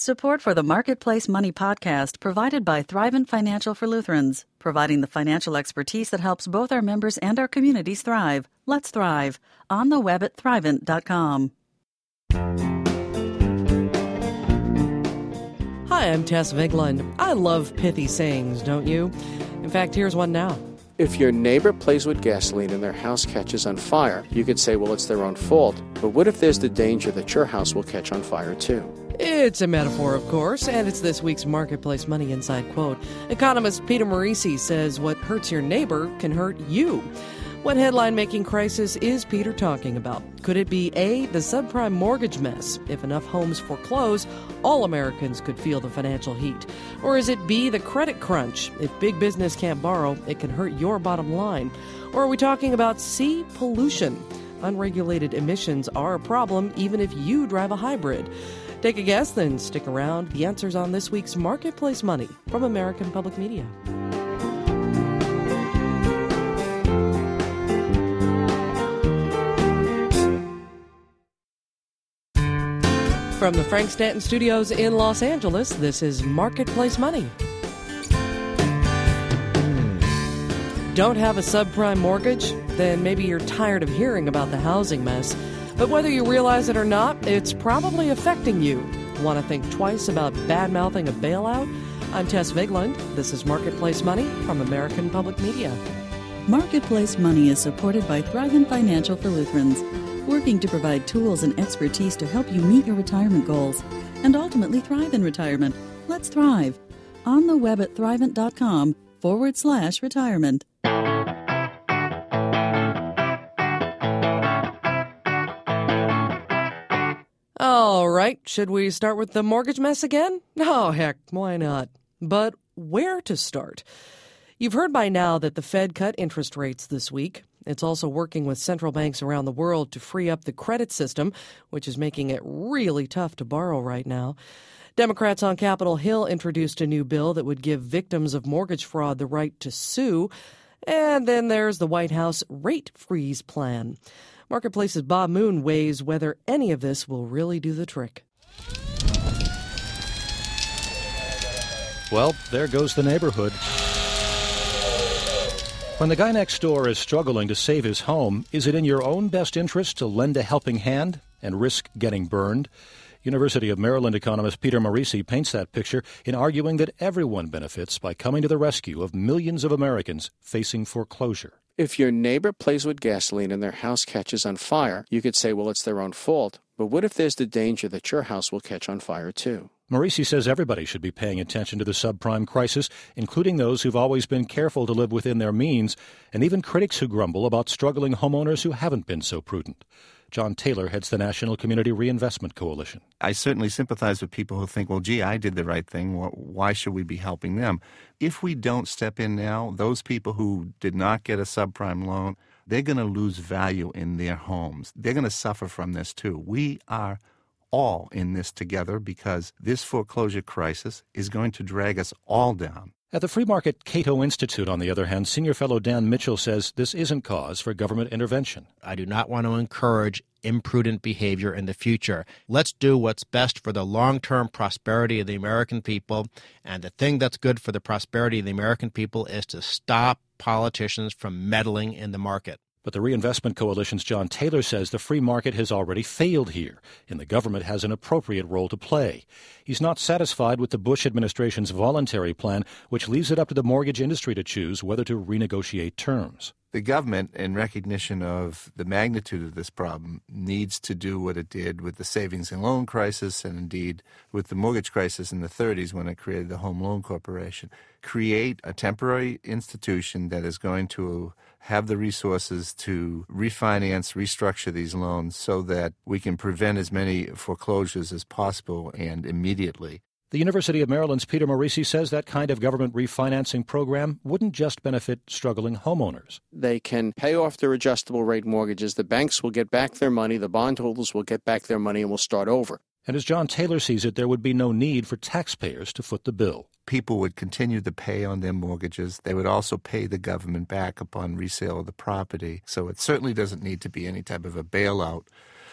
Support for the Marketplace Money podcast provided by Thrivent Financial for Lutherans, providing the financial expertise that helps both our members and our communities thrive. Let's thrive. On the web at Thrivent.com. Hi, I'm Tess Vigeland. I love pithy sayings, don't you? In fact, here's one now. If your neighbor plays with gasoline and their house catches on fire, you could say, well, it's their own fault. But what if there's the danger that your house will catch on fire too? It's a metaphor, of course, and it's this week's Marketplace Money Inside Quote. Economist Peter Morici says what hurts your neighbor can hurt you. What headline-making crisis is Peter talking about? Could it be A, the subprime mortgage mess? If enough homes foreclose, all Americans could feel the financial heat. Or is it B, the credit crunch? If big business can't borrow, it can hurt your bottom line. Or are we talking about C, pollution? Unregulated emissions are a problem even if you drive a hybrid. Take a guess, then stick around. The answer's on this week's Marketplace Money from American Public Media. From the Frank Stanton Studios in Los Angeles, this is Marketplace Money. Don't have a subprime mortgage? Then maybe you're tired of hearing about the housing mess. But whether you realize it or not, it's probably affecting you. Want to think twice about bad-mouthing a bailout? I'm Tess Vigeland. This is Marketplace Money from American Public Media. Marketplace Money is supported by Thrivent Financial for Lutherans, working to provide tools and expertise to help you meet your retirement goals and ultimately thrive in retirement. Let's thrive. On the web at Thrivent.com/retirement. All right, should we start with the mortgage mess again? Oh, heck, why not? But where to start? You've heard by now that the Fed cut interest rates this week. It's also working with central banks around the world to free up the credit system, which is making it really tough to borrow right now. Democrats on Capitol Hill introduced a new bill that would give victims of mortgage fraud the right to sue. And then there's the White House rate freeze plan. Marketplace's Bob Moon weighs whether any of this will really do the trick. Well, there goes the neighborhood. When the guy next door is struggling to save his home, is it in your own best interest to lend a helping hand and risk getting burned? University of Maryland economist Peter Morici paints that picture in arguing that everyone benefits by coming to the rescue of millions of Americans facing foreclosure. If your neighbor plays with gasoline and their house catches on fire, you could say, well, it's their own fault. But what if there's the danger that your house will catch on fire too? Morici says everybody should be paying attention to the subprime crisis, including those who've always been careful to live within their means, and even critics who grumble about struggling homeowners who haven't been so prudent. John Taylor heads the National Community Reinvestment Coalition. I certainly sympathize with people who think, well, gee, I did the right thing. Why should we be helping them? If we don't step in now, those people who did not get a subprime loan, they're going to lose value in their homes. They're going to suffer from this too. We are all in this together because this foreclosure crisis is going to drag us all down. At the Free Market Cato Institute, on the other hand, senior fellow Dan Mitchell says this isn't cause for government intervention. I do not want to encourage imprudent behavior in the future. Let's do what's best for the long-term prosperity of the American people, and the thing that's good for the prosperity of the American people is to stop politicians from meddling in the market. But the Reinvestment Coalition's John Taylor says the free market has already failed here, and the government has an appropriate role to play. He's not satisfied with the Bush administration's voluntary plan, which leaves it up to the mortgage industry to choose whether to renegotiate terms. The government, in recognition of the magnitude of this problem, needs to do what it did with the savings and loan crisis and indeed with the mortgage crisis in the 30s when it created the Home Loan Corporation. Create a temporary institution that is going to have the resources to refinance, restructure these loans so that we can prevent as many foreclosures as possible and immediately. The University of Maryland's Peter Morici says that kind of government refinancing program wouldn't just benefit struggling homeowners. They can pay off their adjustable rate mortgages. The banks will get back their money. The bondholders will get back their money and will start over. And as John Taylor sees it, there would be no need for taxpayers to foot the bill. People would continue to pay on their mortgages. They would also pay the government back upon resale of the property. So it certainly doesn't need to be any type of a bailout.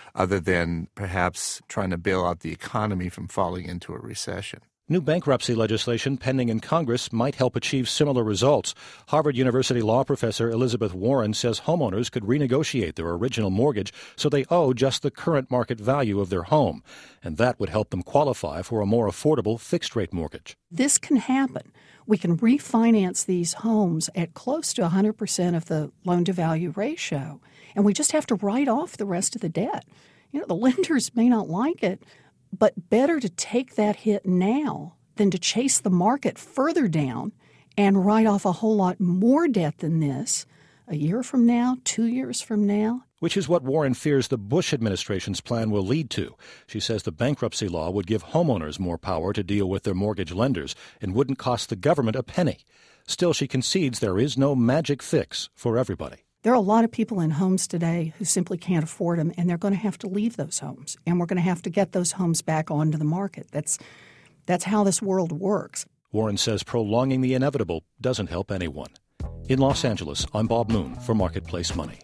other than perhaps trying to bail out the economy from falling into a recession. New bankruptcy legislation pending in Congress might help achieve similar results. Harvard University law professor Elizabeth Warren says homeowners could renegotiate their original mortgage so they owe just the current market value of their home, and that would help them qualify for a more affordable fixed-rate mortgage. This can happen. We can refinance these homes at close to 100% of the loan-to-value ratio, and we just have to write off the rest of the debt. The lenders may not like it, but better to take that hit now than to chase the market further down and write off a whole lot more debt than this a year from now, 2 years from now. Which is what Warren fears the Bush administration's plan will lead to. She says the bankruptcy law would give homeowners more power to deal with their mortgage lenders and wouldn't cost the government a penny. Still, she concedes there is no magic fix for everybody. There are a lot of people in homes today who simply can't afford them, and they're going to have to leave those homes, and we're going to have to get those homes back onto the market. That's how this world works. Warren says prolonging the inevitable doesn't help anyone. In Los Angeles, I'm Bob Moon for Marketplace Money.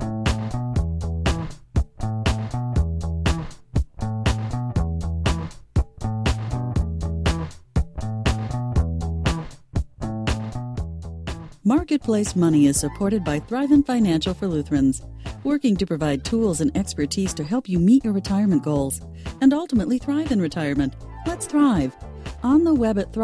Marketplace Money is supported by Thrivent Financial for Lutherans, working to provide tools and expertise to help you meet your retirement goals and ultimately thrive in retirement. Let's thrive. On the web at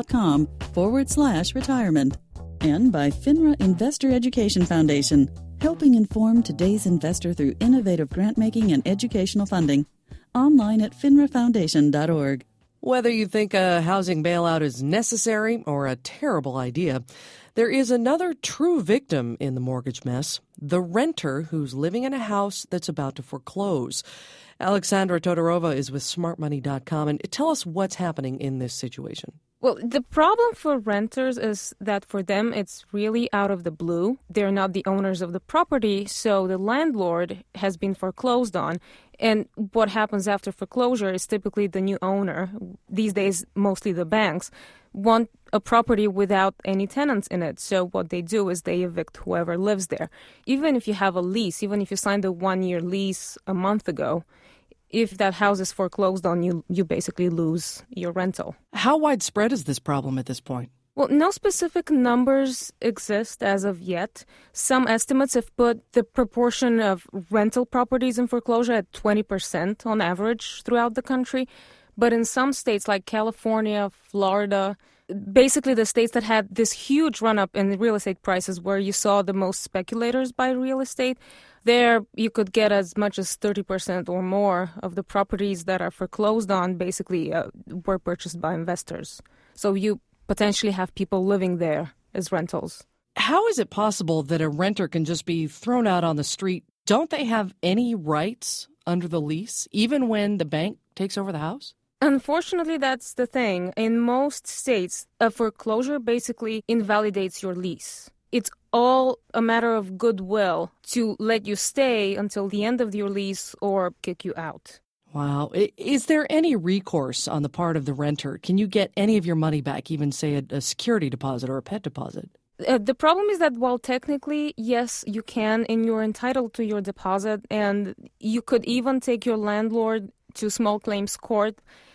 thrivent.com/retirement. And by FINRA Investor Education Foundation, helping inform today's investor through innovative grant-making and educational funding. Online at finrafoundation.org. Whether you think a housing bailout is necessary or a terrible idea, there is another true victim in the mortgage mess, the renter who's living in a house that's about to foreclose. Alexandra Todorova is with smartmoney.com, and tell us what's happening in this situation. Well, the problem for renters is that for them, it's really out of the blue. They're not the owners of the property, so the landlord has been foreclosed on. And what happens after foreclosure is typically the new owner, these days mostly the banks, want a property without any tenants in it. So what they do is they evict whoever lives there. Even if you have a lease, even if you signed a 1-year lease a month ago, if that house is foreclosed on, you basically lose your rental. How widespread is this problem at this point? Well, no specific numbers exist as of yet. Some estimates have put the proportion of rental properties in foreclosure at 20% on average throughout the country. But in some states like California, Florida, basically the states that had this huge run-up in real estate prices where you saw the most speculators buy real estate, there you could get as much as 30% or more of the properties that are foreclosed on basically were purchased by investors. So you potentially have people living there as rentals. How is it possible that a renter can just be thrown out on the street? Don't they have any rights under the lease, even when the bank takes over the house? Unfortunately, that's the thing. In most states, a foreclosure basically invalidates your lease. It's all a matter of goodwill to let you stay until the end of your lease or kick you out. Wow. Is there any recourse on the part of the renter? Can you get any of your money back, even, say, a security deposit or a pet deposit? The problem is that while technically, yes, you can, and you're entitled to your deposit, and you could even take your landlord to small claims court,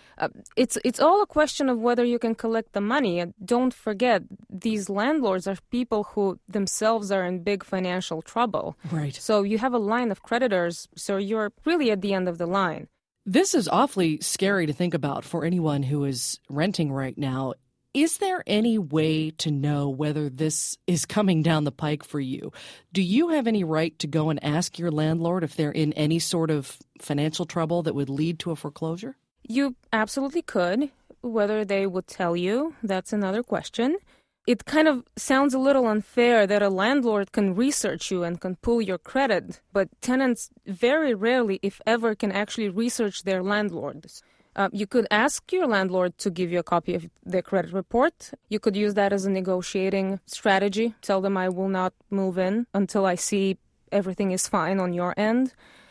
it's all a question of whether you can collect the money. And don't forget, these landlords are people who themselves are in big financial trouble. Right. So you have a line of creditors, so you're really at the end of the line. This is awfully scary to think about for anyone who is renting right now. Is there any way to know whether this is coming down the pike for you? Do you have any right to go and ask your landlord if they're in any sort of financial trouble that would lead to a foreclosure? You absolutely could. Whether they would tell you, that's another question. It kind of sounds a little unfair that a landlord can research you and can pull your credit, but tenants very rarely, if ever, can actually research their landlords. You could ask your landlord to give you a copy of their credit report. You could use that as a negotiating strategy. Tell them I will not move in until I see everything is fine on your end.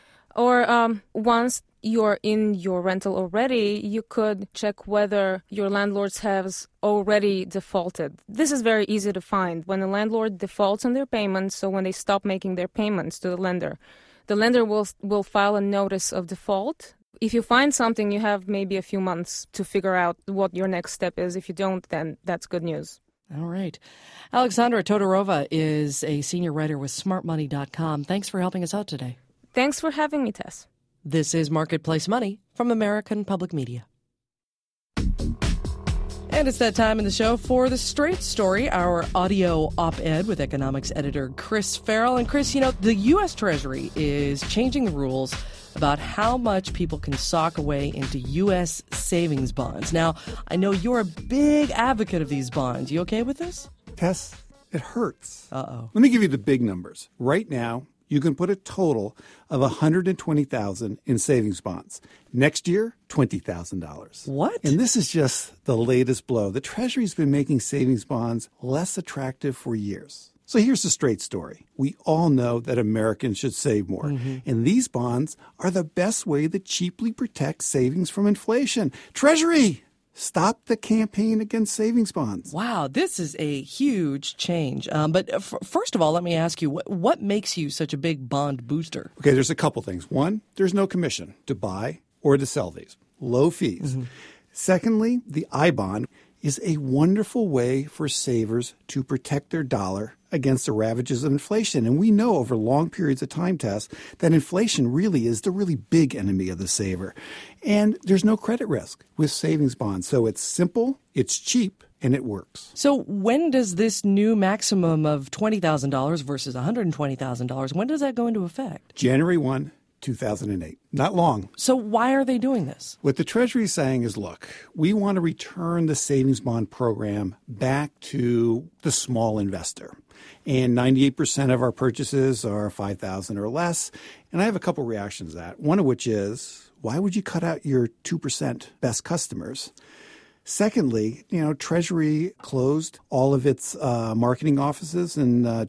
Or once you're in your rental already, you could check whether your landlord has already defaulted. This is very easy to find. When a landlord defaults on their payments, so when they stop making their payments to the lender, the lender will file a notice of default. If you find something, you have maybe a few months to figure out what your next step is. If you don't, then that's good news. All right. Alexandra Todorova is a senior writer with smartmoney.com. Thanks for helping us out today. Thanks for having me, Tess. This is Marketplace Money from American Public Media. And it's that time in the show for The Straight Story, our audio op-ed with economics editor Chris Farrell. And Chris, the U.S. Treasury is changing the rules about how much people can sock away into U.S. savings bonds. Now, I know you're a big advocate of these bonds. You okay with this? Tess, it hurts. Uh-oh. Let me give you the big numbers. Right now, you can put a total of $120,000 in savings bonds. Next year, $20,000. What? And this is just the latest blow. The Treasury's been making savings bonds less attractive for years. So here's the straight story. We all know that Americans should save more. And these bonds are the best way to cheaply protect savings from inflation. Treasury, stop the campaign against savings bonds. Wow, this is a huge change. But first of all, let me ask you, what makes you such a big bond booster? Okay, there's a couple things. One, there's no commission to buy or to sell these. Low fees. Secondly, the I-bond is a wonderful way for savers to protect their dollar against the ravages of inflation. And we know over long periods of time, Tess, that inflation really is the really big enemy of the saver. And there's no credit risk with savings bonds. So it's simple, it's cheap, and it works. So when does this new maximum of $20,000 versus $120,000, when does that go into effect? January 1, 2008. Not long. So why are they doing this? What the Treasury is saying is, look, we want to return the savings bond program back to the small investor. And 98% of our purchases are $5,000 or less. And I have a couple reactions to that. One of which is, why would you cut out your 2% best customers? Secondly, Treasury closed all of its marketing offices in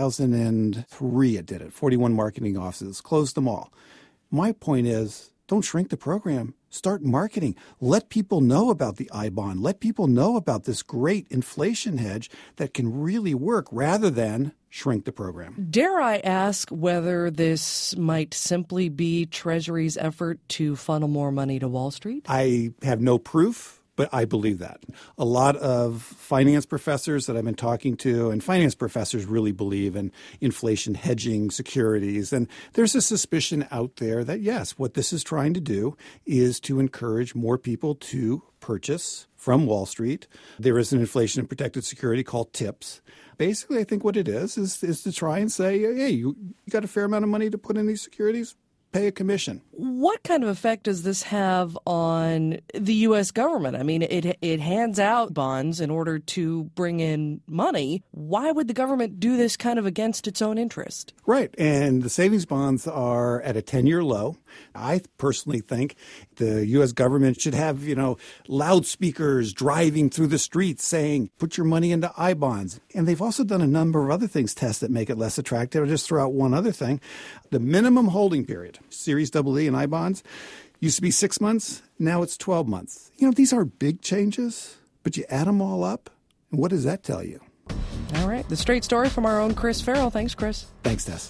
2003. It did it. 41 marketing offices, closed them all. My point is, don't shrink the program. Start marketing. Let people know about the I-bond. Let people know about this great inflation hedge that can really work rather than shrink the program. Dare I ask whether this might simply be Treasury's effort to funnel more money to Wall Street? I have no proof, but I believe that. A lot of finance professors that I've been talking to, and finance professors really believe in inflation hedging securities. And there's a suspicion out there that, yes, what this is trying to do is to encourage more people to purchase from Wall Street. There is an inflation protected security called TIPS. Basically, I think what it is to try and say, hey, you got a fair amount of money to put in these securities? Pay a commission. What kind of effect does this have on the U.S. government? I mean, it hands out bonds in order to bring in money. Why would the government do this kind of against its own interest? Right. And the savings bonds are at a 10-year low. I personally think the U.S. government should have, loudspeakers driving through the streets saying, put your money into I-bonds. And they've also done a number of other things, Tess, that make it less attractive. I'll just throw out one other thing. The minimum holding period, Series EE and I-bonds, used to be 6 months. Now it's 12 months. These are big changes, but you add them all up, and what does that tell you? All right. The straight story from our own Chris Farrell. Thanks, Chris. Thanks, Tess.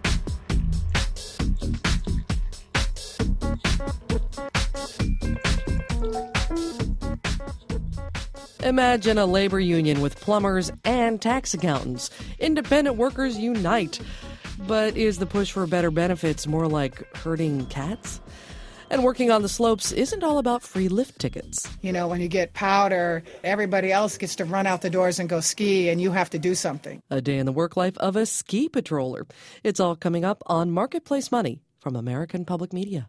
Imagine a labor union with plumbers and tax accountants. Independent workers unite. But is the push for better benefits more like herding cats? And working on the slopes isn't all about free lift tickets. When you get powder, everybody else gets to run out the doors and go ski, and you have to do something. A day in the work life of a ski patroller. It's all coming up on Marketplace Money from American Public Media.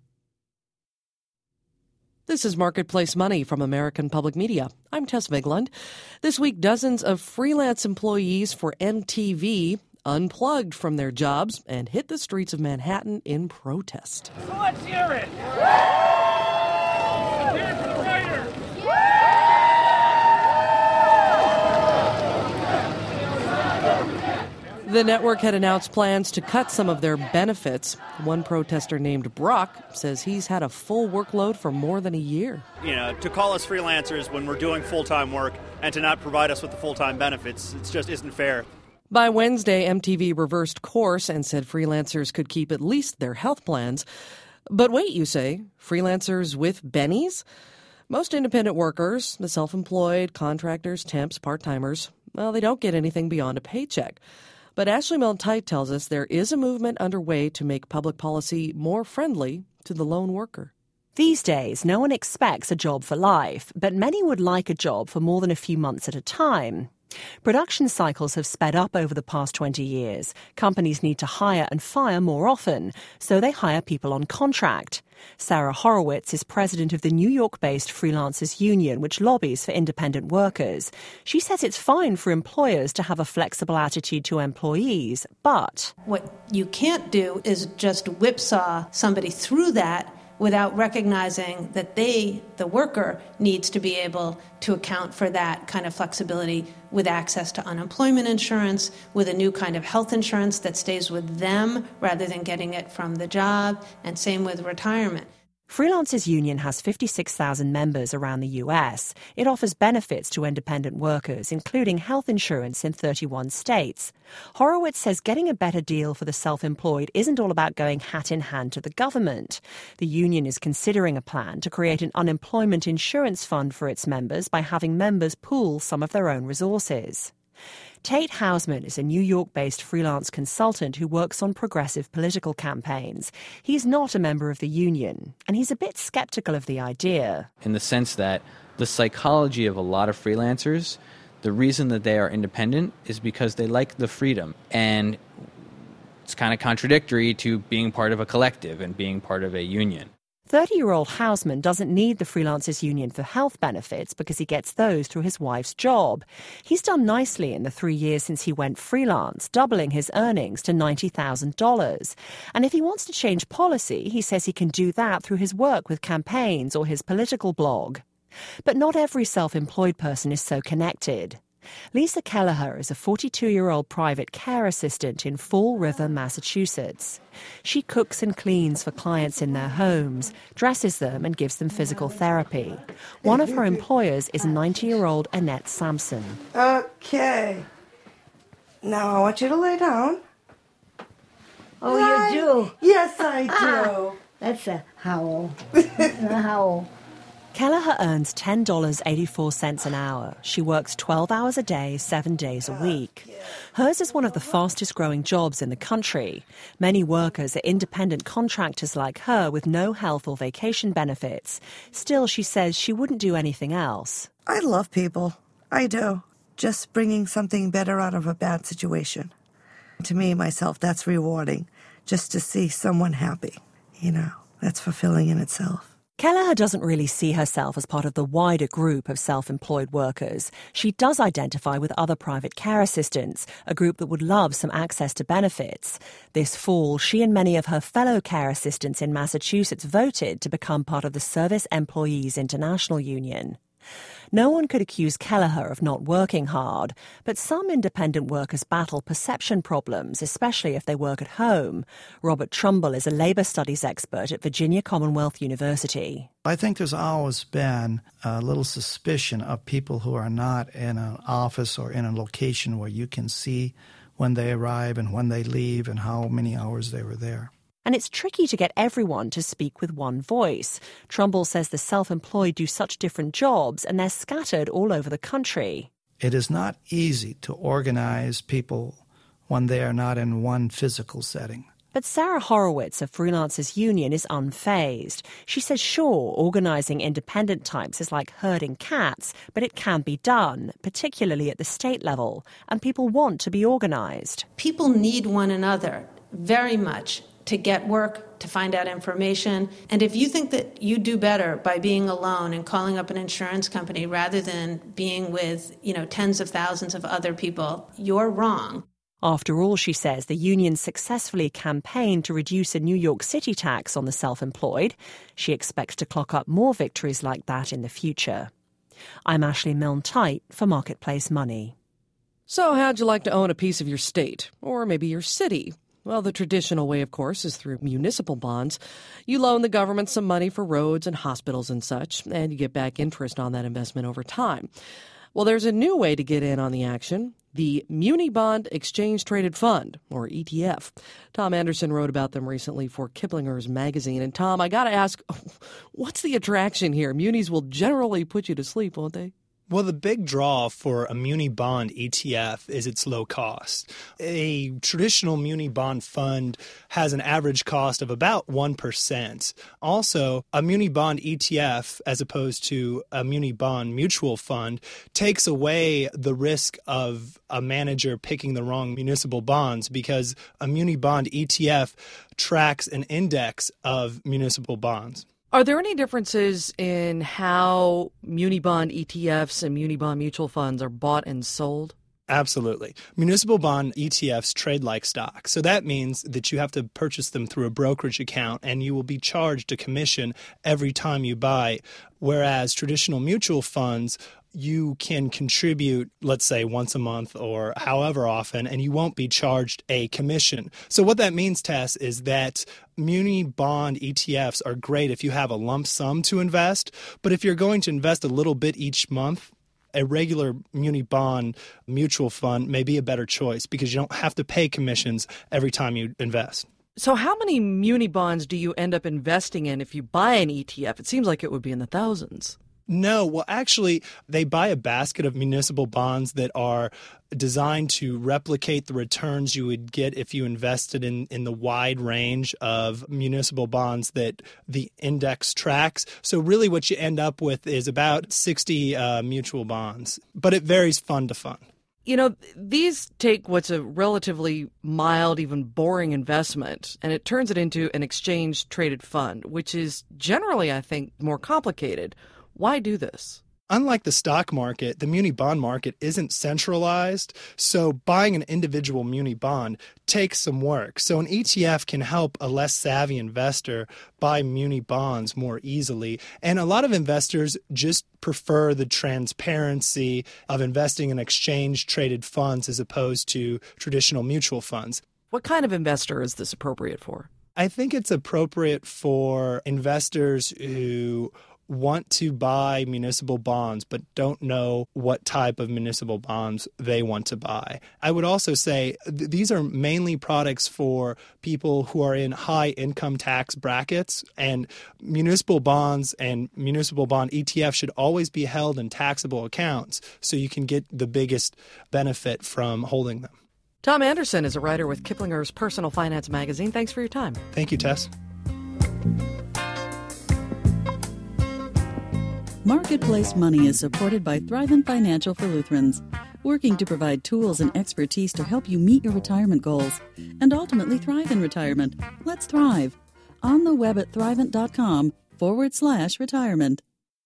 This is Marketplace Money from American Public Media. I'm Tess Vigeland. This week, dozens of freelance employees for MTV unplugged from their jobs and hit the streets of Manhattan in protest. So let's hear it! Hear it for the writer! The network had announced plans to cut some of their benefits. One protester named Brock says he's had a full workload for more than a year. To call us freelancers when we're doing full-time work and to not provide us with the full-time benefits, it just isn't fair. By Wednesday, MTV reversed course and said freelancers could keep at least their health plans. But wait, you say, freelancers with bennies? Most independent workers, the self-employed, contractors, temps, part-timers, well, they don't get anything beyond a paycheck. But Ashley Milne-Tyte tells us there is a movement underway to make public policy more friendly to the lone worker. These days, no one expects a job for life, but many would like a job for more than a few months at a time. Production cycles have sped up over the past 20 years. Companies need to hire and fire more often, so they hire people on contract. Sarah Horowitz is president of the New York-based Freelancers Union, which lobbies for independent workers. She says it's fine for employers to have a flexible attitude to employees, but what you can't do is just whipsaw somebody through that without recognizing that the worker, needs to be able to account for that kind of flexibility with access to unemployment insurance, with a new kind of health insurance that stays with them rather than getting it from the job, and same with retirement. Freelancers Union has 56,000 members around the U.S. It offers benefits to independent workers, including health insurance in 31 states. Horowitz says getting a better deal for the self-employed isn't all about going hat in hand to the government. The union is considering a plan to create an unemployment insurance fund for its members by having members pool some of their own resources. Tate Hausman is a New York-based freelance consultant who works on progressive political campaigns. He's not a member of the union, and he's a bit skeptical of the idea. In the sense that the psychology of a lot of freelancers, the reason that they are independent is because they like the freedom. And it's kind of contradictory to being part of a collective and being part of a union. 30-year-old Hausman doesn't need the Freelancers Union for health benefits because he gets those through his wife's job. He's done nicely in the 3 years since he went freelance, doubling his earnings to $90,000. And if he wants to change policy, he says he can do that through his work with campaigns or his political blog. But not every self-employed person is so connected. Lisa Kelleher is a 42-year-old private care assistant in Fall River, Massachusetts. She cooks and cleans for clients in their homes, dresses them and gives them physical therapy. One of her employers is 90-year-old Annette Sampson. Okay. Now I want you to lay down. Oh, you do? Yes, I do. That's a howl. A howl. Kelleher earns $10.84 an hour. She works 12 hours a day, 7 days a week. Hers is one of the fastest-growing jobs in the country. Many workers are independent contractors like her with no health or vacation benefits. Still, she says she wouldn't do anything else. I love people. I do. Just bringing something better out of a bad situation. To me, myself, that's rewarding. Just to see someone happy. You know, that's fulfilling in itself. Kelleher doesn't really see herself as part of the wider group of self-employed workers. She does identify with other private care assistants, a group that would love some access to benefits. This fall, she and many of her fellow care assistants in Massachusetts voted to become part of the Service Employees International Union. No one could accuse Kelleher of not working hard, but some independent workers battle perception problems, especially if they work at home. Robert Trumbull is a labor studies expert at Virginia Commonwealth University. I think there's always been a little suspicion of people who are not in an office or in a location where you can see when they arrive and when they leave and how many hours they were there. And it's tricky to get everyone to speak with one voice. Trumbull says the self-employed do such different jobs and they're scattered all over the country. It is not easy to organize people when they are not in one physical setting. But Sarah Horowitz of Freelancers Union is unfazed. She says, sure, organizing independent types is like herding cats, but it can be done, particularly at the state level, and people want to be organized. People need one another very much to get work, to find out information. And if you think that you do better by being alone and calling up an insurance company rather than being with, tens of thousands of other people, you're wrong. After all, she says, the union successfully campaigned to reduce a New York City tax on the self-employed. She expects to clock up more victories like that in the future. I'm Ashley Milne-Tyte for Marketplace Money. So how'd you like to own a piece of your state, or maybe your city? Well, the traditional way, of course, is through municipal bonds. You loan the government some money for roads and hospitals and such, and you get back interest on that investment over time. Well, there's a new way to get in on the action. The Muni Bond Exchange Traded Fund, or ETF. Tom Anderson wrote about them recently for Kiplinger's magazine. And Tom, I got to ask, what's the attraction here? Munis will generally put you to sleep, won't they? Well, the big draw for a muni bond ETF is its low cost. A traditional muni bond fund has an average cost of about 1%. Also, a muni bond ETF, as opposed to a muni bond mutual fund, takes away the risk of a manager picking the wrong municipal bonds because a muni bond ETF tracks an index of municipal bonds. Are there any differences in how muni bond ETFs and muni bond mutual funds are bought and sold? Absolutely. Municipal bond ETFs trade like stock. So that means that you have to purchase them through a brokerage account and you will be charged a commission every time you buy. Whereas traditional mutual funds, you can contribute, let's say, once a month or however often, and you won't be charged a commission. So what that means, Tess, is that muni bond ETFs are great if you have a lump sum to invest, but if you're going to invest a little bit each month, a regular muni bond mutual fund may be a better choice because you don't have to pay commissions every time you invest. So how many muni bonds do you end up investing in if you buy an ETF? It seems like it would be in the thousands. No, well, actually, they buy a basket of municipal bonds that are designed to replicate the returns you would get if you invested in the wide range of municipal bonds that the index tracks. So really what you end up with is about 60 mutual bonds, but it varies fund to fund. You know, these take what's a relatively mild, even boring investment, and it turns it into an exchange-traded fund, which is generally, I think, more complicated. Why do this? Unlike the stock market, the muni bond market isn't centralized, so buying an individual muni bond takes some work. So an ETF can help a less savvy investor buy muni bonds more easily. And a lot of investors just prefer the transparency of investing in exchange-traded funds as opposed to traditional mutual funds. What kind of investor is this appropriate for? I think it's appropriate for investors who want to buy municipal bonds but don't know what type of municipal bonds they want to buy. I would also say these are mainly products for people who are in high income tax brackets, and municipal bonds and municipal bond ETFs should always be held in taxable accounts so you can get the biggest benefit from holding them. Tom Anderson is a writer with Kiplinger's Personal Finance magazine. Thanks for your time. Thank you, Tess. Marketplace Money is supported by Thrivent Financial for Lutherans, working to provide tools and expertise to help you meet your retirement goals and ultimately thrive in retirement. Let's thrive. On the web at thrivent.com/retirement.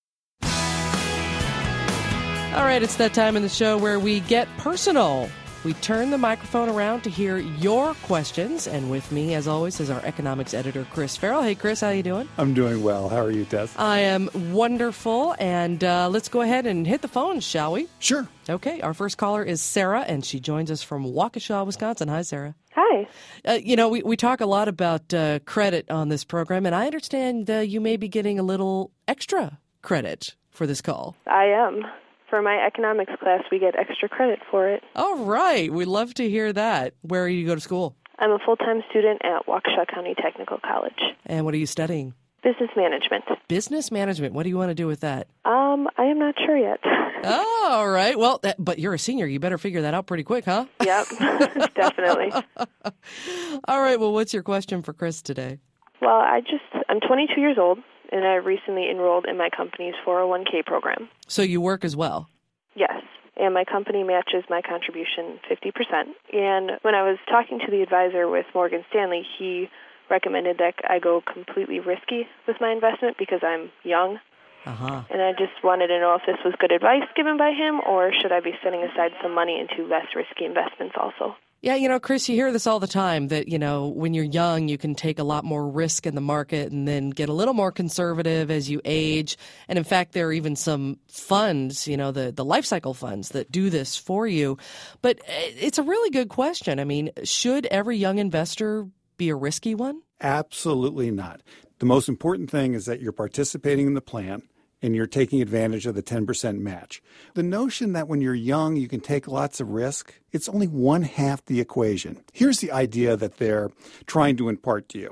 All right, it's that time in the show where we get personal. We turn the microphone around to hear your questions. And with me, as always, is our economics editor, Chris Farrell. Hey, Chris, how you doing? I'm doing well. How are you, Tess? I am wonderful. And let's go ahead and hit the phones, shall we? Sure. Okay, our first caller is Sarah, and she joins us from Waukesha, Wisconsin. Hi, Sarah. Hi. We talk a lot about credit on this program, and I understand you may be getting a little extra credit for this call. I am. For my economics class, we get extra credit for it. All right. We'd love to hear that. Where do you go to school? I'm a full-time student at Waukesha County Technical College. And what are you studying? Business management. Business management. What do you want to do with that? I am not sure yet. Oh, all right. Well, but you're a senior. You better figure that out pretty quick, huh? Yep, definitely. All right. Well, what's your question for Chris today? Well, I'm 22 years old, and I recently enrolled in my company's 401k program. So you work as well? Yes, and my company matches my contribution 50%. And when I was talking to the advisor with Morgan Stanley, he recommended that I go completely risky with my investment because I'm young. Uh-huh. And I just wanted to know if this was good advice given by him, or should I be setting aside some money into less risky investments also? Yeah, Chris, you hear this all the time that, when you're young, you can take a lot more risk in the market and then get a little more conservative as you age. And in fact, there are even some funds, the life cycle funds that do this for you. But it's a really good question. I mean, should every young investor be a risky one? Absolutely not. The most important thing is that you're participating in the plan and you're taking advantage of the 10% match. The notion that when you're young you can take lots of risk, it's only one half the equation. Here's the idea that they're trying to impart to you.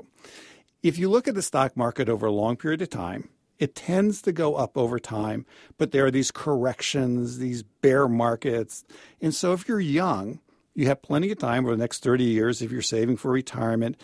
If you look at the stock market over a long period of time, it tends to go up over time, but there are these corrections, these bear markets. And so if you're young, you have plenty of time over the next 30 years, if you're saving for retirement,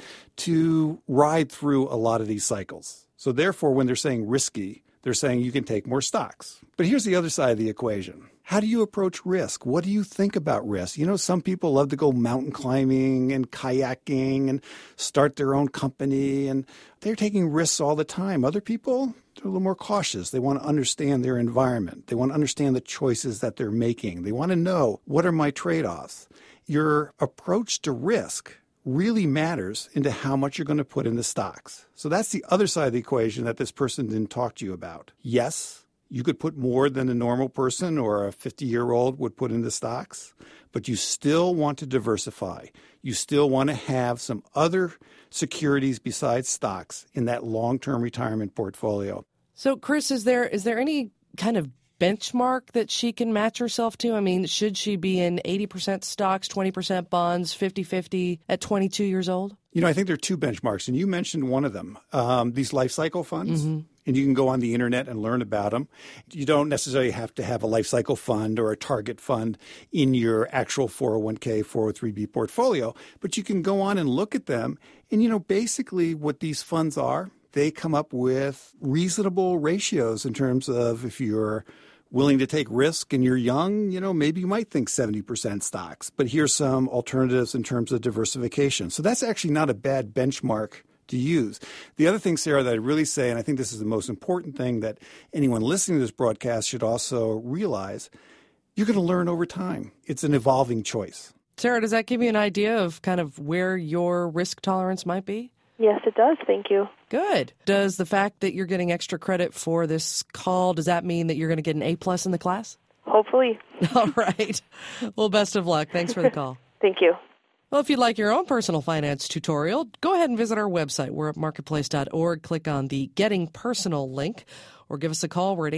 to ride through a lot of these cycles. So therefore, when they're saying risky, they're saying you can take more stocks. But here's the other side of the equation. How do you approach risk? What do you think about risk? You know, some people love to go mountain climbing and kayaking and start their own company, and they're taking risks all the time. Other people, they're a little more cautious. They want to understand their environment. They want to understand the choices that they're making. They want to know, what are my trade-offs? Your approach to risk really matters into how much you're going to put into stocks. So that's the other side of the equation that this person didn't talk to you about. Yes, you could put more than a normal person or a 50-year-old would put into stocks, but you still want to diversify. You still want to have some other securities besides stocks in that long-term retirement portfolio. So, Chris, is there any kind of benchmark that she can match herself to? I mean, should she be in 80% stocks, 20% bonds, 50-50 at 22 years old? You know, I think there are two benchmarks, and you mentioned one of them, these life cycle funds. Mm-hmm. And you can go on the internet and learn about them. You don't necessarily have to have a life cycle fund or a target fund in your actual 401k, 403b portfolio, but you can go on and look at them. And, you know, basically what these funds are, they come up with reasonable ratios in terms of if you're willing to take risk and you're young, you know, maybe you might think 70% stocks. But here's some alternatives in terms of diversification. So that's actually not a bad benchmark to use. The other thing, Sarah, that I really say, and I think this is the most important thing that anyone listening to this broadcast should also realize, you're going to learn over time. It's an evolving choice. Sarah, does that give you an idea of kind of where your risk tolerance might be? Yes, it does. Thank you. Good. Does the fact that you're getting extra credit for this call, does that mean that you're going to get an A+ in the class? Hopefully. All right. Well, best of luck. Thanks for the call. Thank you. Well, if you'd like your own personal finance tutorial, go ahead and visit our website. We're at marketplace.org. Click on the Getting Personal link or give us a call. We're at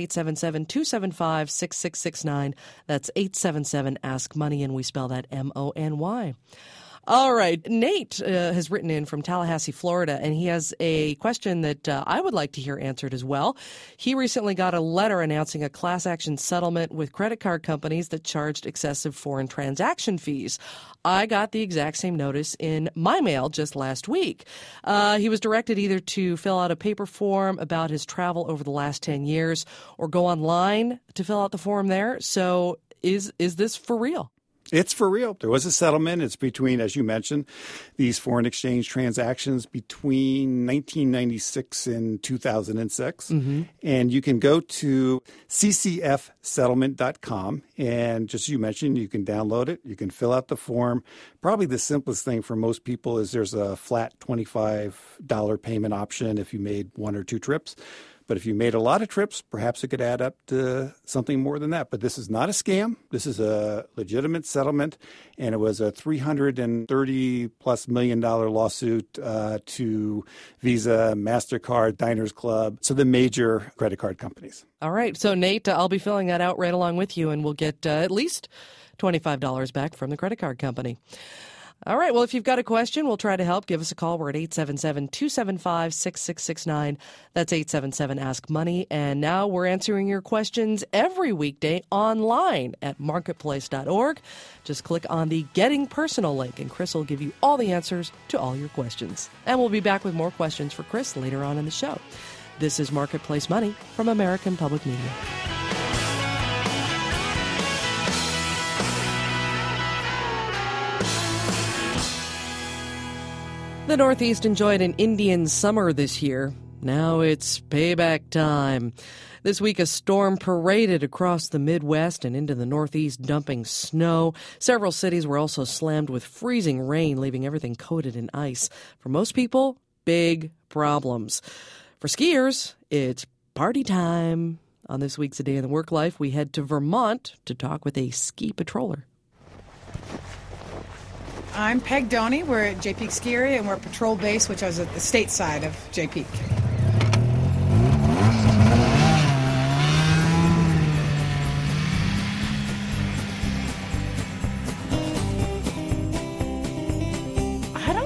877-275-6669. That's 877-ASK-MONEY, and we spell that MONY. All right. Nate has written in from Tallahassee, Florida, and he has a question that I would like to hear answered as well. He recently got a letter announcing a class action settlement with credit card companies that charged excessive foreign transaction fees. I got the exact same notice in my mail just last week. He was directed either to fill out a paper form about his travel over the last 10 years or go online to fill out the form there. So is this for real? It's for real. There was a settlement. It's between, as you mentioned, these foreign exchange transactions between 1996 and 2006. Mm-hmm. And you can go to ccfsettlement.com. And just as you mentioned, you can download it. You can fill out the form. Probably the simplest thing for most people is there's a flat $25 payment option if you made one or two trips. But if you made a lot of trips, perhaps it could add up to something more than that. But this is not a scam. This is a legitimate settlement, and it was a $330+ million lawsuit to Visa, MasterCard, Diners Club, so the major credit card companies. All right. So, Nate, I'll be filling that out right along with you, and we'll get at least $25 back from the credit card company. All right. Well, if you've got a question, we'll try to help. Give us a call. We're at 877-275-6669. That's 877-ASK-MONEY. And now we're answering your questions every weekday online at marketplace.org. Just click on the Getting Personal link, and Chris will give you all the answers to all your questions. And we'll be back with more questions for Chris later on in the show. This is Marketplace Money from American Public Media. The Northeast enjoyed an Indian summer this year. Now it's payback time. This week, a storm paraded across the Midwest and into the Northeast, dumping snow. Several cities were also slammed with freezing rain, leaving everything coated in ice. For most people, big problems. For skiers, it's party time. On this week's A Day in the Work Life, we head to Vermont to talk with a ski patroller. I'm Peg Doney. We're at Jay Peak Ski Area, and we're at Patrol Base, which is at the state side of Jay Peak.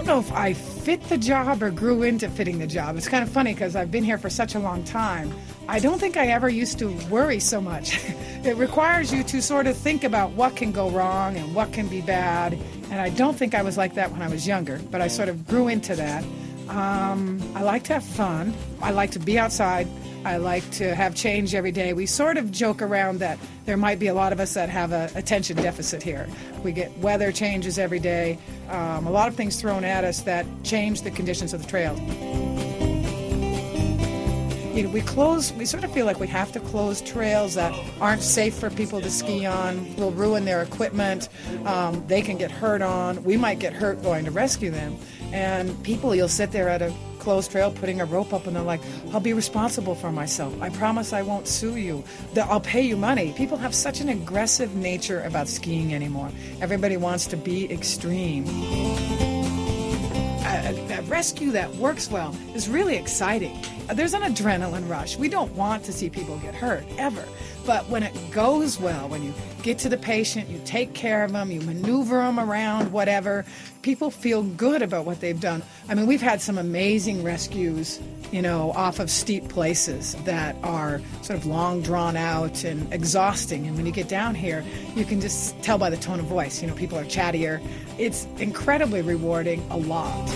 know if I fit the job or grew into fitting the job. It's kind of funny because I've been here for such a long time. I don't think I ever used to worry so much. It requires you to sort of think about what can go wrong and what can be bad. And I don't think I was like that when I was younger, but I sort of grew into that. I like to have fun. I like to be outside. I like to have change every day. We sort of joke around that there might be a lot of us that have an attention deficit here. We get weather changes every day, a lot of things thrown at us that change the conditions of the trail. You know, we sort of feel like we have to close trails that aren't safe for people to ski on, will ruin their equipment, they can get hurt on, we might get hurt going to rescue them. And people, you'll sit there at a closed trail putting a rope up and they're like, I'll be responsible for myself. I promise I won't sue you. I'll pay you money. People have such an aggressive nature about skiing anymore. Everybody wants to be extreme. A rescue that works well is really exciting. There's an adrenaline rush. We don't want to see people get hurt, ever. But when it goes well, when you get to the patient, you take care of them, you maneuver them around, whatever, people feel good about what they've done. I mean, we've had some amazing rescues, you know, off of steep places that are sort of long drawn out and exhausting. And when you get down here, you can just tell by the tone of voice, you know, people are chattier. It's incredibly rewarding, a lot.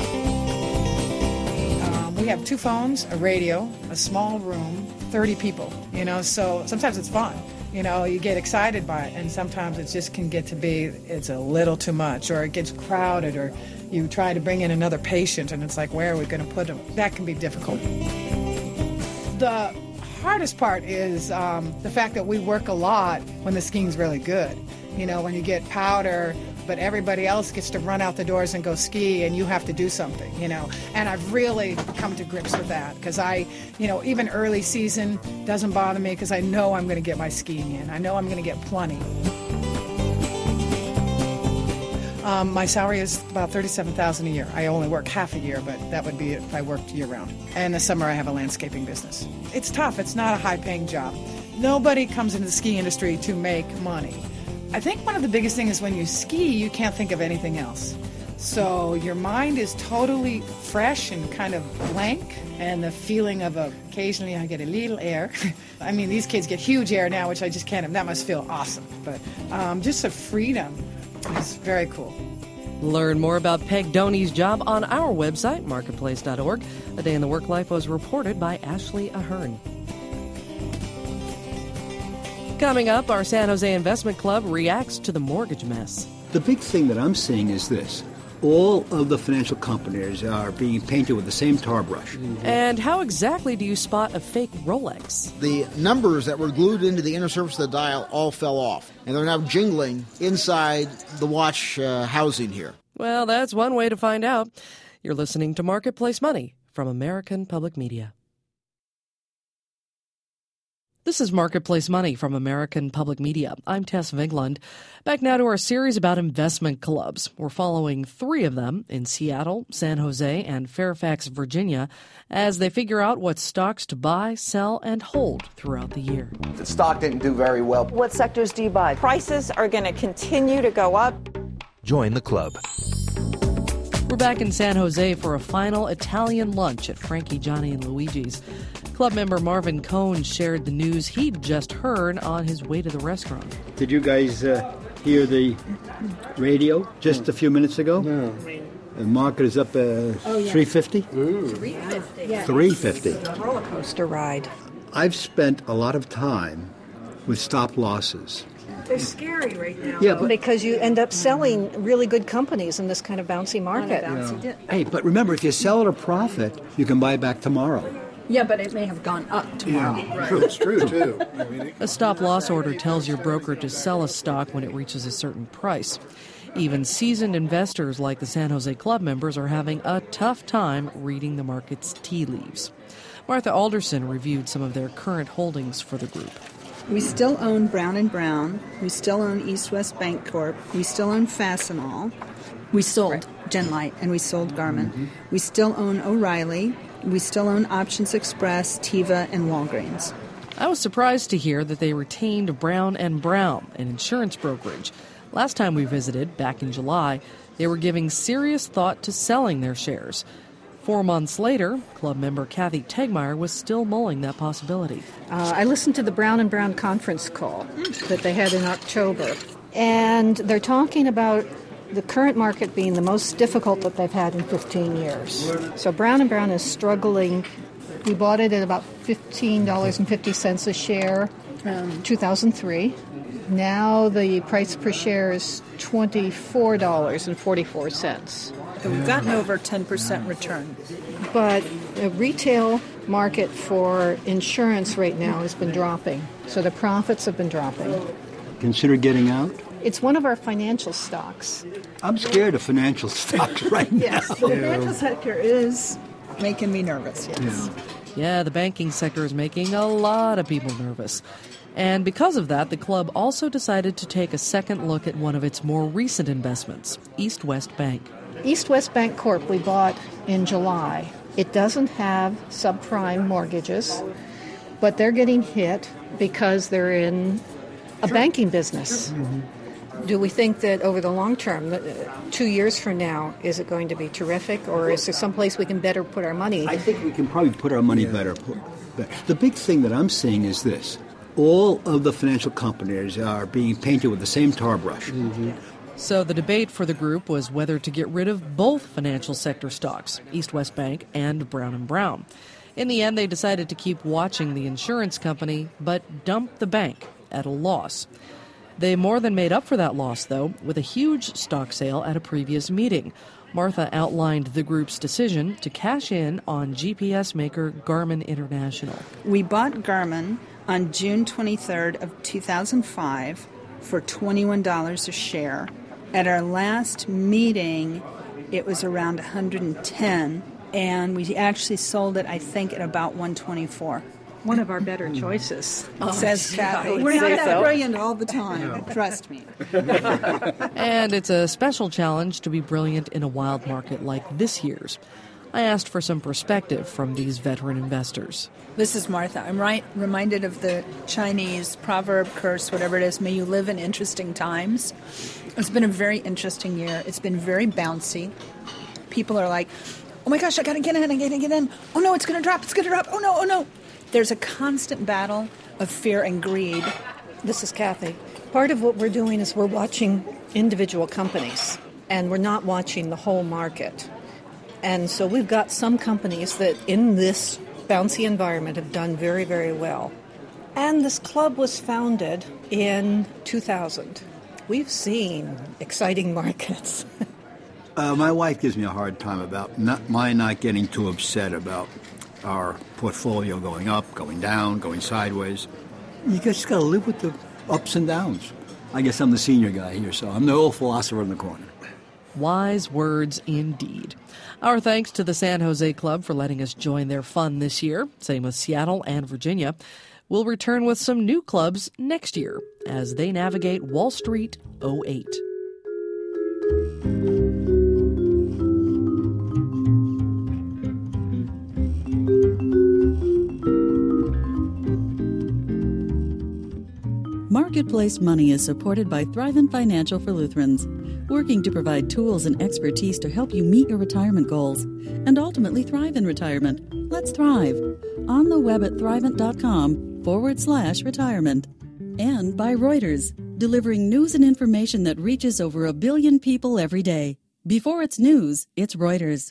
We have 2 phones, a radio, a small room, 30 people, you know, so sometimes it's fun. You know, you get excited by it, and sometimes it just can get to be, it's a little too much, or it gets crowded, or you try to bring in another patient, and it's like, where are we going to put them? That can be difficult. The hardest part is the fact that we work a lot when the skiing's really good. You know, when you get powder, but everybody else gets to run out the doors and go ski, and you have to do something, you know. And I've really come to grips with that, because even early season doesn't bother me, because I know I'm going to get my skiing in. I know I'm going to get plenty. My salary is about $37,000 a year. I only work half a year, but that would be it if I worked year-round. And in the summer, I have a landscaping business. It's tough. It's not a high-paying job. Nobody comes into the ski industry to make money. I think one of the biggest things is when you ski, you can't think of anything else. So your mind is totally fresh and kind of blank, and the feeling of occasionally I get a little air. I mean, these kids get huge air now, which I just can't. That must feel awesome. But just the freedom is very cool. Learn more about Peg Doney's job on our website, marketplace.org. A Day in the Work Life was reported by Ashley Ahern. Coming up, our San Jose Investment Club reacts to the mortgage mess. The big thing that I'm seeing is this. All of the financial companies are being painted with the same tar brush. And how exactly do you spot a fake Rolex? The numbers that were glued into the inner surface of the dial all fell off, and they're now jingling inside the watch housing here. Well, that's one way to find out. You're listening to Marketplace Money from American Public Media. This is Marketplace Money from American Public Media. I'm Tess Vigeland. Back now to our series about investment clubs. We're following 3 of them in Seattle, San Jose, and Fairfax, Virginia, as they figure out what stocks to buy, sell, and hold throughout the year. The stock didn't do very well. What sectors do you buy? Prices are going to continue to go up. Join the club. We're back in San Jose for a final Italian lunch at Frankie, Johnny, and Luigi's. Club member Marvin Cohn shared the news he'd just heard on his way to the restaurant. Did you guys hear the radio just a few minutes ago? No. The market is up 350? 350. Yeah. 350. A roller coaster ride. I've spent a lot of time with stop losses. They're scary right now. Yeah, but because you end up selling really good companies in this kind of bouncy market. Hey, but remember, if you sell at a profit, you can buy back tomorrow. Yeah, but it may have gone up tomorrow. Yeah, right. True, it's true, too. A stop-loss order tells your broker to sell a stock when it reaches a certain price. Even seasoned investors like the San Jose Club members are having a tough time reading the market's tea leaves. Martha Alderson reviewed some of their current holdings for the group. We still own Brown & Brown. We still own East West Bank Corp. We still own Fastenal. We sold Genlite, and we sold Garmin. Mm-hmm. We still own O'Reilly. We still own Options Express, Teva, and Walgreens. I was surprised to hear that they retained Brown & Brown, an insurance brokerage. Last time we visited, back in July, they were giving serious thought to selling their shares. 4 months later, club member Kathy Tegmeyer was still mulling that possibility. I listened to the Brown & Brown conference call that they had in October, and they're talking about the current market being the most difficult that they've had in 15 years. So Brown & Brown is struggling. We bought it at about $15.50 a share in 2003. Now the price per share is $24.44. We've gotten over 10% return. But the retail market for insurance right now has been dropping. So the profits have been dropping. Consider getting out? It's one of our financial stocks. I'm scared of financial stocks right now. Yes, the financial sector is making me nervous, yes. Yeah, the banking sector is making a lot of people nervous. And because of that, the club also decided to take a second look at one of its more recent investments, East West Bank. East West Bank Corp. We bought in July. It doesn't have subprime mortgages, but they're getting hit because they're in a banking business. Mm-hmm. Do we think that over the long term, 2 years from now, is it going to be terrific, or is there someplace we can better put our money? I think we can probably put our money better. The big thing that I'm seeing is this. All of the financial companies are being painted with the same tar brush. Mm-hmm. So the debate for the group was whether to get rid of both financial sector stocks, East West Bank and Brown & Brown. In the end, they decided to keep watching the insurance company, but dump the bank at a loss. They more than made up for that loss, though, with a huge stock sale at a previous meeting. Martha outlined the group's decision to cash in on GPS maker Garmin International. We bought Garmin on June 23rd of 2005 for $21 a share. At our last meeting, it was around $110, and we actually sold it, I think, at about $124. One of our better choices, says Kathy. We're not that brilliant all the time, trust me. And it's a special challenge to be brilliant in a wild market like this year's. I asked for some perspective from these veteran investors. This is Martha. I'm reminded of the Chinese proverb, curse, whatever it is, may you live in interesting times. It's been a very interesting year. It's been very bouncy. People are like, oh my gosh, I got to get in. Oh no, it's going to drop. Oh no. There's a constant battle of fear and greed. This is Kathy. Part of what we're doing is we're watching individual companies, and we're not watching the whole market. And so we've got some companies that in this bouncy environment have done very, very well. And this club was founded in 2000. We've seen exciting markets. My wife gives me a hard time about not getting too upset about our portfolio going up, going down, going sideways. You just got to live with the ups and downs. I guess I'm the senior guy here, so I'm the old philosopher in the corner. Wise words indeed. Our thanks to the San Jose Club for letting us join their fun this year. Same with Seattle and Virginia. We'll return with some new clubs next year as they navigate Wall Street 08. Marketplace Money is supported by Thrivent Financial for Lutherans, working to provide tools and expertise to help you meet your retirement goals and ultimately thrive in retirement. Let's thrive. On the web at thrivent.com/retirement. And by Reuters, delivering news and information that reaches over 1 billion people every day. Before it's news, it's Reuters.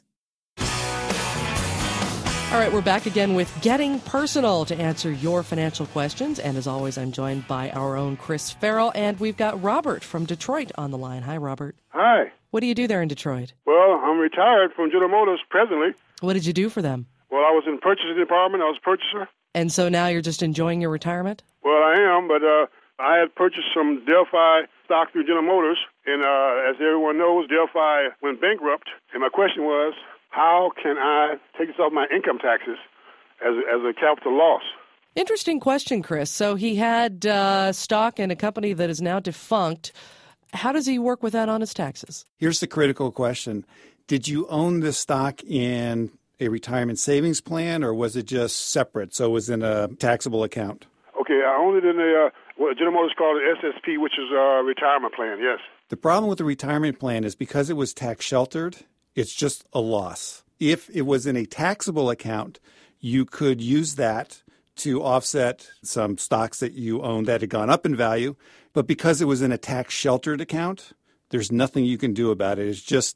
All right, we're back again with Getting Personal to answer your financial questions. And as always, I'm joined by our own Chris Farrell, and we've got Robert from Detroit on the line. Hi, Robert. Hi. What do you do there in Detroit? Well, I'm retired from General Motors presently. What did you do for them? Well, I was in the purchasing department. I was a purchaser. And so now you're just enjoying your retirement? Well, I am, but I had purchased some Delphi stock through General Motors, and as everyone knows, Delphi went bankrupt. And my question was, how can I take this off my income taxes as a capital loss? Interesting question, Chris. So he had stock in a company that is now defunct. How does he work with that on his taxes? Here's the critical question. Did you own this stock in a retirement savings plan, or was it just separate, so it was in a taxable account? Okay, I owned it in a what General Motors called an SSP, which is a retirement plan, yes. The problem with the retirement plan is because it was tax sheltered, it's just a loss. If it was in a taxable account, you could use that to offset some stocks that you owned that had gone up in value. But because it was in a tax-sheltered account, there's nothing you can do about it. It's just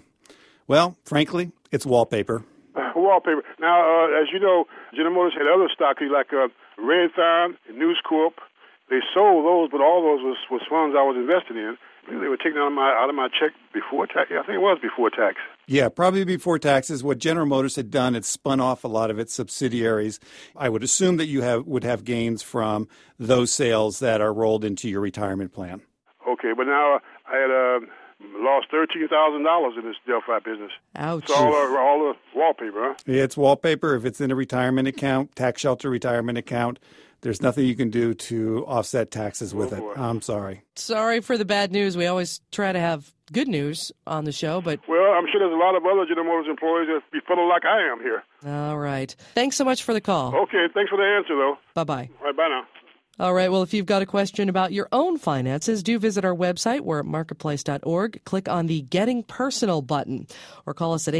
frankly, it's wallpaper. Wallpaper. Now, as you know, General Motors had other stocks like Redfine, News Corp. They sold those, but all those was funds I was invested in. They were taken out of my check before tax. I think it was before tax. Yeah, probably before taxes. What General Motors had done, it spun off a lot of its subsidiaries. I would assume that you would have gains from those sales that are rolled into your retirement plan. Okay, but now I had lost $13,000 in this Delphi business. Ouch. It's all the wallpaper, huh? Yeah, it's wallpaper. If it's in a retirement account, tax shelter retirement account, there's nothing you can do to offset taxes with it. I'm sorry. Sorry for the bad news. We always try to have good news on the show, but... Well, I'm sure there's a lot of other General Motors employees that be feeling like I am here. All right. Thanks so much for the call. Okay, thanks for the answer, though. Bye-bye. All right, bye now. All right, well, if you've got a question about your own finances, do visit our website. We're at marketplace.org. Click on the Getting Personal button or call us at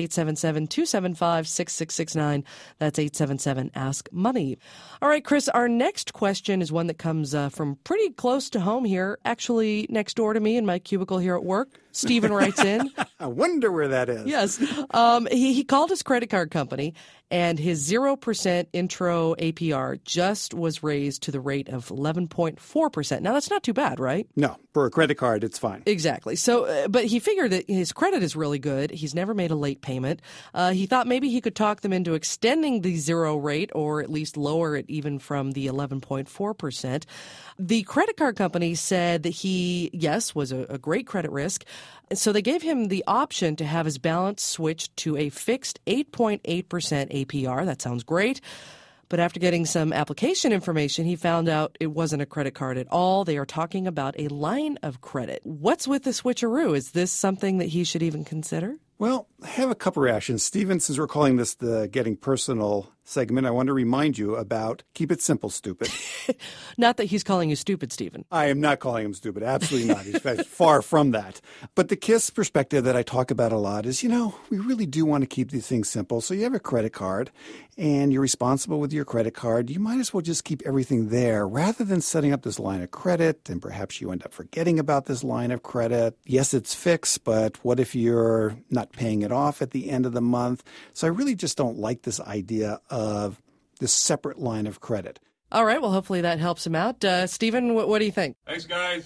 877-275-6669. That's 877-ASK-MONEY. All right, Chris, our next question is one that comes from pretty close to home here, actually next door to me in my cubicle here at work. Stephen writes in. I wonder where that is. Yes. He called his credit card company, and his 0% intro APR just was raised to the rate of 11.4%. Now, that's not too bad, right? No. For a credit card, it's fine. Exactly. So, but he figured that his credit is really good. He's never made a late payment. He thought maybe he could talk them into extending the zero rate or at least lower it even from the 11.4%. The credit card company said that he, yes, was a great credit risk. So they gave him the option to have his balance switched to a fixed 8.8% APR. That sounds great. But after getting some application information, he found out it wasn't a credit card at all. They are talking about a line of credit. What's with the switcheroo? Is this something that he should even consider? Well, I have a couple reactions. Stephen, since we're calling this the Getting Personal segment, I want to remind you about keep it simple, stupid. Not that he's calling you stupid, Stephen. I am not calling him stupid. Absolutely not. He's far from that. But the KISS perspective that I talk about a lot is, we really do want to keep these things simple. So you have a credit card and you're responsible with your credit card. You might as well just keep everything there rather than setting up this line of credit and perhaps you end up forgetting about this line of credit. Yes, it's fixed, but what if you're not paying it off at the end of the month? So I really just don't like this idea of this separate line of credit. All right. Well, hopefully that helps him out. Stephen, what do you think? Thanks, guys.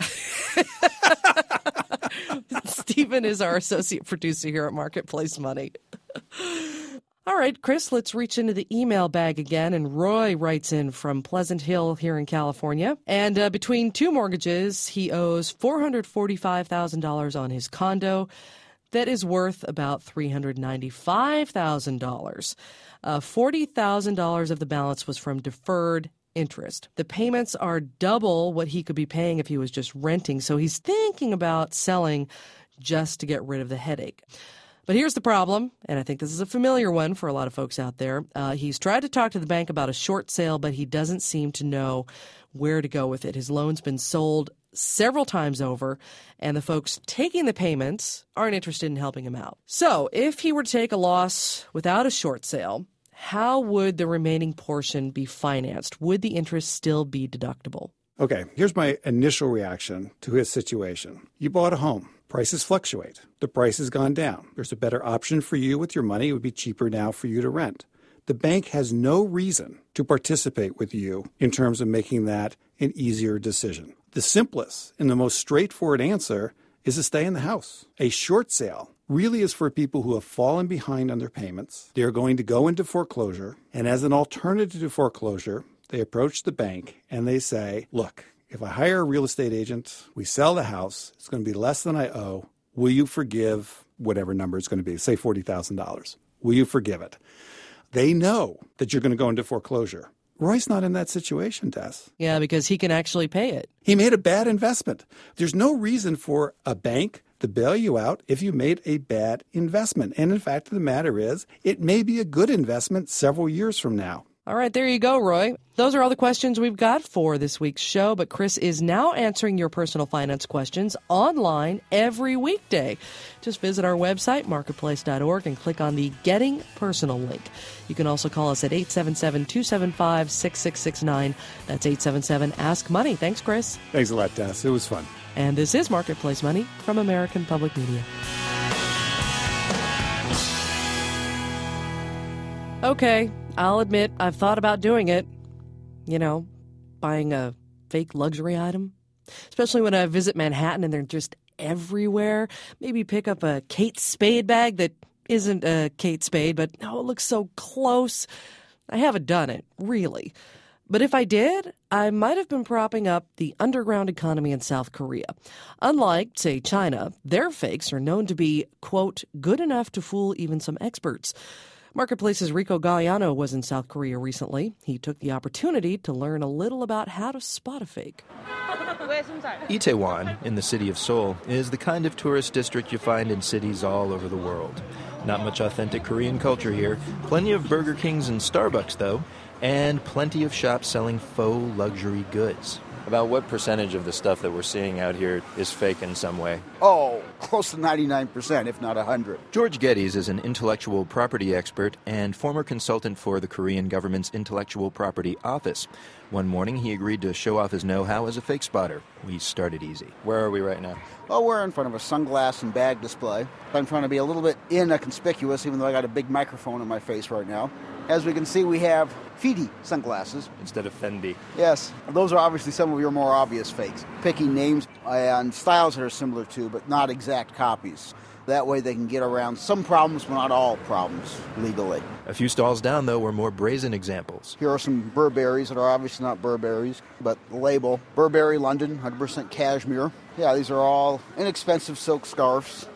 Stephen is our associate producer here at Marketplace Money. All right, Chris, let's reach into the email bag again. And Roy writes in from Pleasant Hill here in California. And between two mortgages, he owes $445,000 on his condo. That is worth about $395,000. $40,000 of the balance was from deferred interest. The payments are double what he could be paying if he was just renting, so he's thinking about selling just to get rid of the headache. But here's the problem, and I think this is a familiar one for a lot of folks out there. He's tried to talk to the bank about a short sale, but he doesn't seem to know where to go with it. His loan's been sold several times over, and the folks taking the payments aren't interested in helping him out. So if he were to take a loss without a short sale, how would the remaining portion be financed? Would the interest still be deductible? Okay, here's my initial reaction to his situation. You bought a home. Prices fluctuate. The price has gone down. There's a better option for you with your money. It would be cheaper now for you to rent. The bank has no reason to participate with you in terms of making that an easier decision. The simplest and the most straightforward answer is to stay in the house. A short sale really is for people who have fallen behind on their payments. They are going to go into foreclosure, and as an alternative to foreclosure, they approach the bank and they say, look, if I hire a real estate agent, we sell the house, it's going to be less than I owe. Will you forgive whatever number it's going to be, say $40,000? Will you forgive it? They know that you're going to go into foreclosure. Roy's not in that situation, Des. Yeah, because he can actually pay it. He made a bad investment. There's no reason for a bank to bail you out if you made a bad investment. And in fact, the matter is, it may be a good investment several years from now. All right, there you go, Roy. Those are all the questions we've got for this week's show, but Chris is now answering your personal finance questions online every weekday. Just visit our website, marketplace.org, and click on the Getting Personal link. You can also call us at 877-275-6669. That's 877-ASK-MONEY. Thanks, Chris. Thanks a lot, Tess. It was fun. And this is Marketplace Money from American Public Media. Okay, I'll admit I've thought about doing it. You know, buying a fake luxury item. Especially when I visit Manhattan and they're just everywhere. Maybe pick up a Kate Spade bag that isn't a Kate Spade, but it looks so close. I haven't done it, really. But if I did, I might have been propping up the underground economy in South Korea. Unlike, say, China, their fakes are known to be, quote, good enough to fool even some experts. Marketplace's Rico Galliano was in South Korea recently. He took the opportunity to learn a little about how to spot a fake. Itaewon, in the city of Seoul, is the kind of tourist district you find in cities all over the world. Not much authentic Korean culture here. Plenty of Burger Kings and Starbucks, though, and plenty of shops selling faux luxury goods. About what percentage of the stuff that we're seeing out here is fake in some way? Oh, close to 99%, if not 100. George Geddes is an intellectual property expert and former consultant for the Korean government's Intellectual Property Office. One morning, he agreed to show off his know-how as a fake spotter. We started easy. Where are we right now? Oh, we're in front of a sunglass and bag display. I'm trying to be a little bit inconspicuous, even though I got a big microphone in my face right now. As we can see, we have Fenty sunglasses. Instead of Fendi. Yes. Those are obviously some of your more obvious fakes. Picking names and styles that are similar to, but not exact copies. That way they can get around some problems, but not all problems, legally. A few stalls down, though, were more brazen examples. Here are some Burberrys that are obviously not Burberrys, but the label, Burberry London, 100% cashmere. Yeah, these are all inexpensive silk scarves.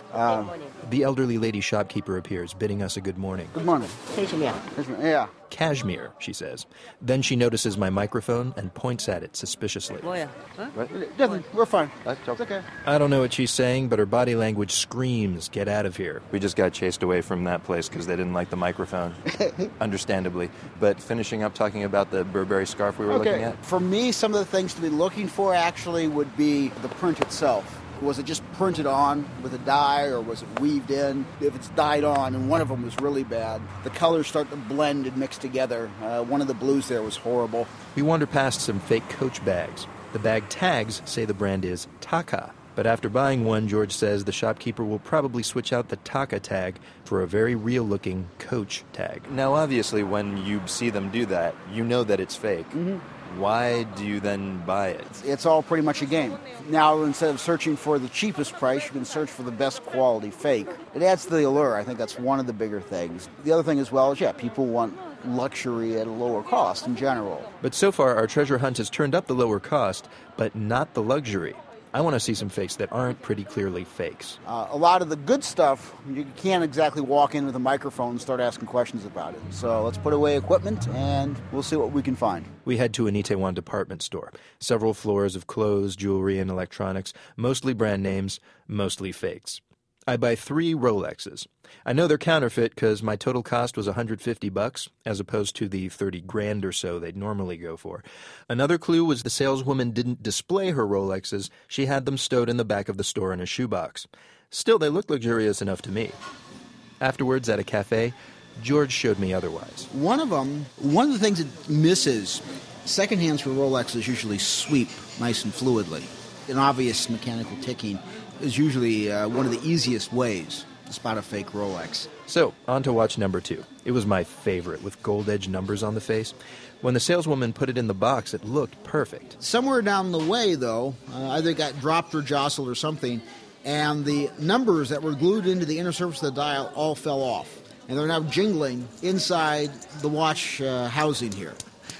The elderly lady shopkeeper appears, bidding us a good morning. Good morning. Cashmere. Yeah. Cashmere, she says. Then she notices my microphone and points at it suspiciously. What? Nothing. We're fine. It's okay. I don't know what she's saying, but her body language screams, get out of here. We just got chased away from that place because they didn't like the microphone. Understandably. But finishing up talking about the Burberry scarf we were looking at? For me, some of the things to be looking for actually would be the print itself. Was it just printed on with a dye, or was it weaved in? If it's dyed on, and one of them was really bad, the colors start to blend and mix together. One of the blues there was horrible. We wander past some fake Coach bags. The bag tags say the brand is Taka. But after buying one, George says the shopkeeper will probably switch out the Taka tag for a very real-looking Coach tag. Now, obviously, when you see them do that, you know that it's fake. Mm-hmm. Why do you then buy it? It's all pretty much a game. Now, instead of searching for the cheapest price, you can search for the best quality fake. It adds to the allure. I think that's one of the bigger things. The other thing as well is, people want luxury at a lower cost in general. But so far, our treasure hunt has turned up the lower cost, but not the luxury. I want to see some fakes that aren't pretty clearly fakes. A lot of the good stuff, you can't exactly walk in with a microphone and start asking questions about it. So let's put away equipment and we'll see what we can find. We head to an Itaewon department store. Several floors of clothes, jewelry, and electronics, mostly brand names, mostly fakes. I buy 3 Rolexes. I know they're counterfeit because my total cost was $150 as opposed to the $30,000 or so they'd normally go for. Another clue was the saleswoman didn't display her Rolexes. She had them stowed in the back of the store in a shoebox. Still, they looked luxurious enough to me. Afterwards, at a cafe, George showed me otherwise. One of the things it misses, secondhands for Rolexes usually sweep nice and fluidly. An obvious mechanical ticking is usually one of the easiest ways to spot a fake Rolex. So, on to watch number 2. It was my favorite, with gold-edged numbers on the face. When the saleswoman put it in the box, it looked perfect. Somewhere down the way, though, either got dropped or jostled or something, and the numbers that were glued into the inner surface of the dial all fell off. And they're now jingling inside the watch housing here.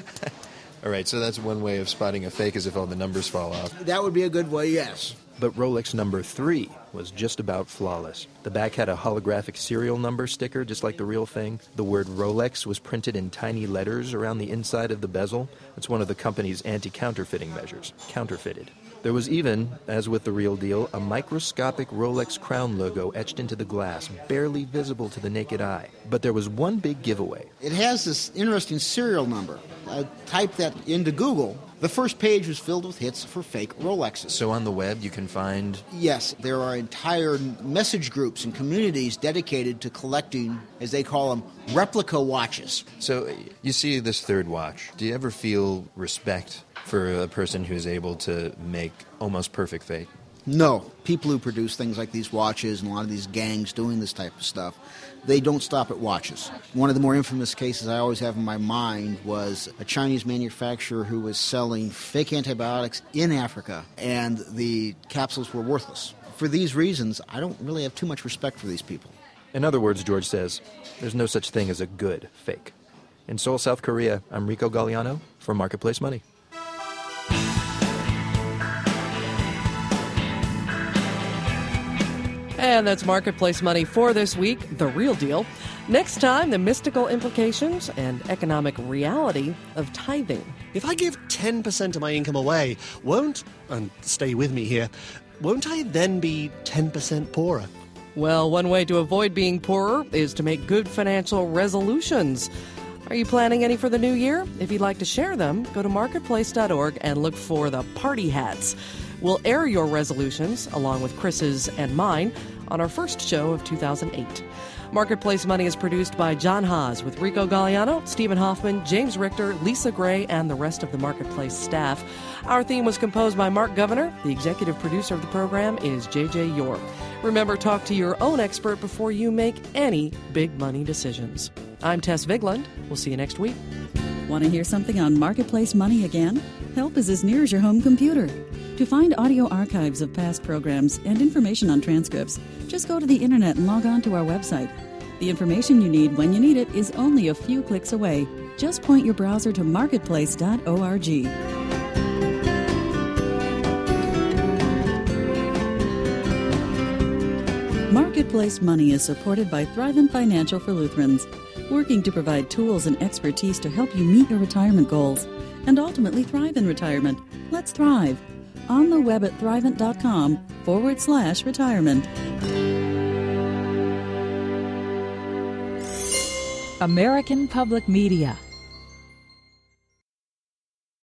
All right, so that's one way of spotting a fake, is if all the numbers fall off. That would be a good way, yes. But Rolex number 3 was just about flawless. The back had a holographic serial number sticker, just like the real thing. The word Rolex was printed in tiny letters around the inside of the bezel. It's one of the company's anti-counterfeiting measures, counterfeited. There was even, as with the real deal, a microscopic Rolex crown logo etched into the glass, barely visible to the naked eye. But there was one big giveaway. It has this interesting serial number. I typed that into Google. The first page was filled with hits for fake Rolexes. So on the web you can find... Yes, there are entire message groups and communities dedicated to collecting, as they call them, replica watches. So you see this third watch. Do you ever feel respect for a person who's able to make almost perfect fake? No. People who produce things like these watches and a lot of these gangs doing this type of stuff, they don't stop at watches. One of the more infamous cases I always have in my mind was a Chinese manufacturer who was selling fake antibiotics in Africa, and the capsules were worthless. For these reasons, I don't really have too much respect for these people. In other words, George says, there's no such thing as a good fake. In Seoul, South Korea, I'm Rico Galliano for Marketplace Money. And that's Marketplace Money for this week, The Real Deal. Next time, the mystical implications and economic reality of tithing. If I give 10% of my income away, and stay with me here, won't I then be 10% poorer? Well, one way to avoid being poorer is to make good financial resolutions. Are you planning any for the new year? If you'd like to share them, go to marketplace.org and look for the party hats. We'll air your resolutions, along with Chris's and mine, on our first show of 2008. Marketplace Money is produced by John Haas with Rico Galliano, Stephen Hoffman, James Richter, Lisa Gray, and the rest of the Marketplace staff. Our theme was composed by Mark Governor. The executive producer of the program is J.J. York. Remember, talk to your own expert before you make any big money decisions. I'm Tess Vigland. We'll see you next week. Want to hear something on Marketplace Money again? Help is as near as your home computer. To find audio archives of past programs and information on transcripts, just go to the internet and log on to our website. The information you need when you need it is only a few clicks away. Just point your browser to marketplace.org. Marketplace Money is supported by Thrivent Financial for Lutherans, working to provide tools and expertise to help you meet your retirement goals and ultimately thrive in retirement. Let's thrive. On the web at thrivent.com/retirement. American Public Media